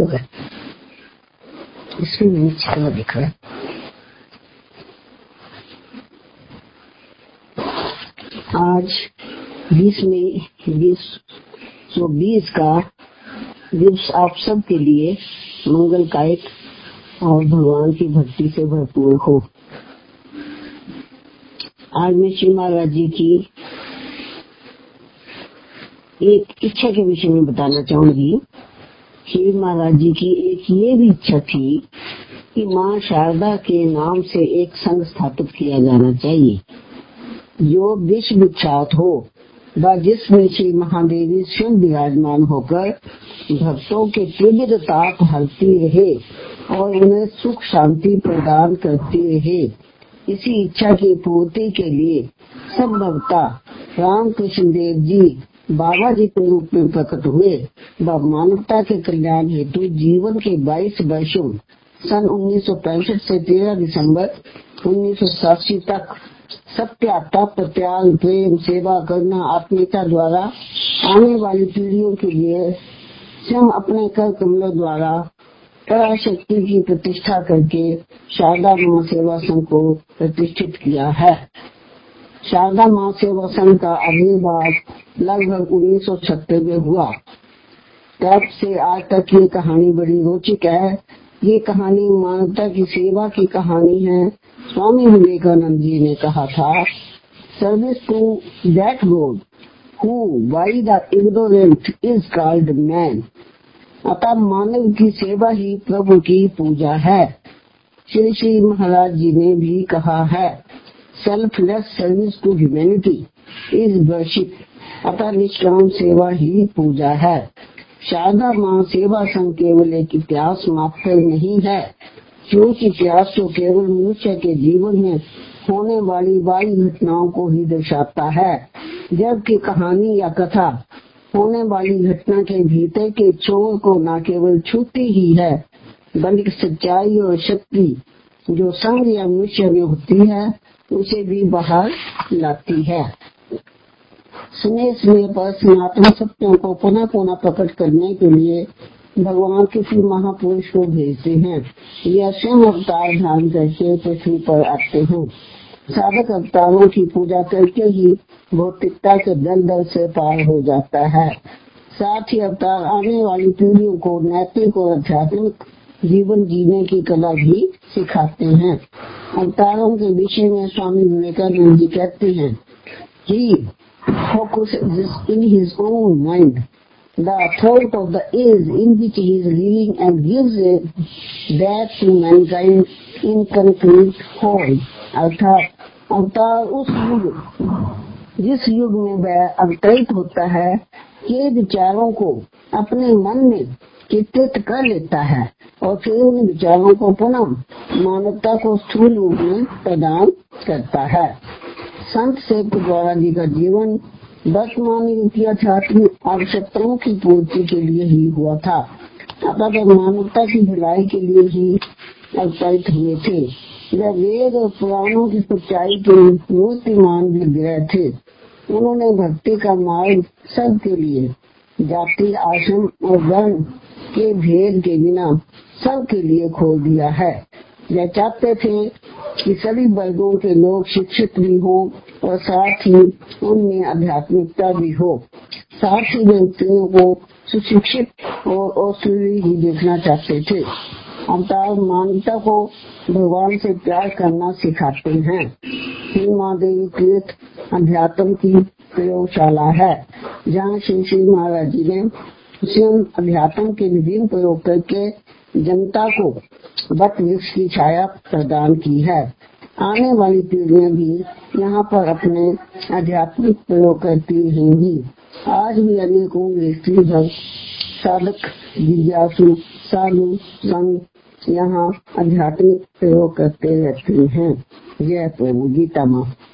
प्रयोग है, इसमें नीचे दिख रहा है। आज 20 मई 2020 का दिवस आप सब के लिए मंगलकायक और भगवान की भक्ति से भरपूर हो। आज मैं श्री महाराज जी की एक इच्छा के विषय में बताना चाहूंगी। श्री महाराज जी की एक ये भी इच्छा थी कि माँ शारदा के नाम से एक संघ स्थापित किया जाना चाहिए जो विश्व विख्यात हो, जिसमें श्री महादेवी स्वयं विराजमान होकर भक्तों के तीव्र ताप हरती रहे और उन्हें सुख शांति प्रदान करती रहे। इसी इच्छा की पूर्ति के लिए सब भक्ता रामकृष्ण देव जी बाबा जी के रूप में प्रकट हुए व मानवता के कल्याण हेतु जीवन के 22 वर्षों सन 1965 से 13 दिसंबर 1987 तक सत्य, तप, त्याग, प्रेम, सेवा, करुणा, आत्मीयता द्वारा आने वाली पीढ़ियों के लिए स्वयं अपने कर कमलों द्वारा पराशक्ति की प्रतिष्ठा करके शारदा माँ सेवा संघ को प्रतिष्ठित किया है। शारदा माँ सेवा संघ का आविर्भाव लगभग 1976 में हुआ। तब से आज तक ये कहानी बड़ी रोचक है। ये कहानी मानवता की सेवा की कहानी है। स्वामी विवेकानंद जी ने कहा था, service to that God who by the ignorant is called man. अतः मानव की सेवा ही प्रभु की पूजा है। श्री श्री महाराज जी ने भी कहा है, selfless service to humanity is worship. अतः निष्काम सेवा ही पूजा है। शारदा माँ सेवा संघ केवल एक इतिहास मात्र नहीं है, क्योंकि इतिहास तो केवल मनुष्य के जीवन में होने वाली वायु घटनाओं को ही दर्शाता है, जबकि कहानी या कथा होने वाली घटना के भीतर के छोर को न केवल छूती ही है, बल्कि सच्चाई और शक्ति जो संघ या मनुष्य में होती है उसे भी बाहर लाती है। समय समय पर सनातन सत्यों को पुनः पुनः प्रकट करने के लिए भगवान किसी महापुरुष को भेजते हैं। यह स्वयं अवतार धारण करके पृथ्वी पर आते हैं। साधक अवतारों की पूजा करके ही भौतिकता के दलदल से पार हो जाता है। साथ ही अवतार आने वाली पीढ़ियों को नैतिक और आध्यात्मिक जीवन जीने की कला भी सिखाते हैं। अवतारों के विषय में स्वामी विवेकानंद जी कहते हैं, ही focuses in his own mind the thought of the age in which he is living and gives that to mankind in concrete form। अर्थात अवतार उस युग जिस युग में वह अवतरित होता है के विचारों को अपने मन में चित्रित कर लेता है और फिर उन विचारों को पुनः मानवता को स्थूल रूप में प्रदान करता है। संत सेवक द्वारा जी का जीवन वर्तमान युग आध्यात्मिक आवश्यकताओं की पूर्ति के लिए ही हुआ था। अतः मानवता की भलाई के लिए ही अवतरित हुए थे। वे वेद और पुराणों की सच्चाई के मूर्तिमान विग्रह थे। उन्होंने भक्ति का मार्ग सबके लिए जाति, आश्रम और वर्ण के भेद के बिना सबके लिए खोल दिया है। वे चाहते थे कि सभी वर्गों के लोग शिक्षित भी हो और साथ ही उनमें आध्यात्मिकता भी हो। साथ ही व्यक्तियों को सुशिक्षित और असुरी ही देखना चाहते थे। अवतार मानवता को भगवान से प्यार करना सिखाते हैं। श्री महादेवी तीर्थ अध्यात्म की प्रयोगशाला है, जहाँ श्री श्री महाराज जी ने स्वयं अध्यात्म के विभिन्न प्रयोग करके जनता को वट वृक्ष की छाया प्रदान की है। आने वाली पीढ़ियां भी यहाँ पर अपने आध्यात्मिक प्रयोग करती रहेंगी। आज भी अनेकों व्यक्ति भक्त, साधक, जिज्ञासु, साधु, संत यहाँ आध्यात्मिक प्रयोग करते रहते हैं। जय प्रभु। गीता माँ।